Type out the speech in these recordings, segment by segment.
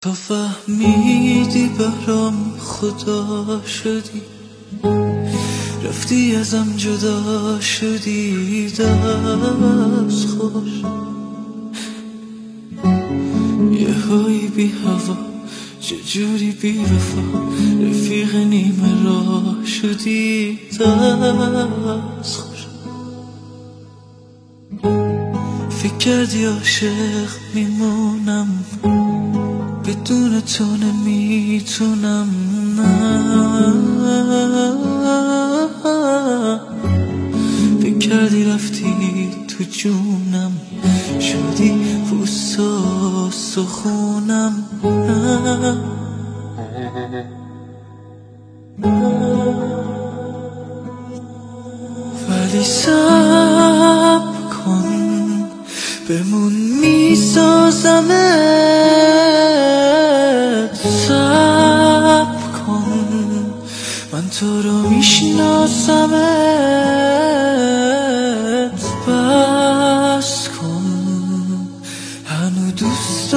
تو فهمیدی برام خدا شدی، رفتی ازم جدا شدی، دست خوش یه هایی بی هوا، چجوری بی وفا، رفیق نیمه راه شدی، دست خوش. فکر کردی عاشق میمونم، بدون تو نمیتونم، نه. فکر کردی رفتی تو جونم، شدی پوست و سخونم، نه. ولی صبر کن، بمون میسازمت، صبر کن، من تو رو میشناسمت، بس کن، هنو دوست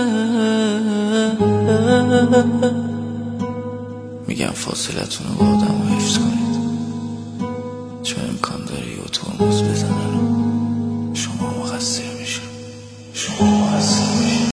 دارمت. میگم فاصلتون رو با آدم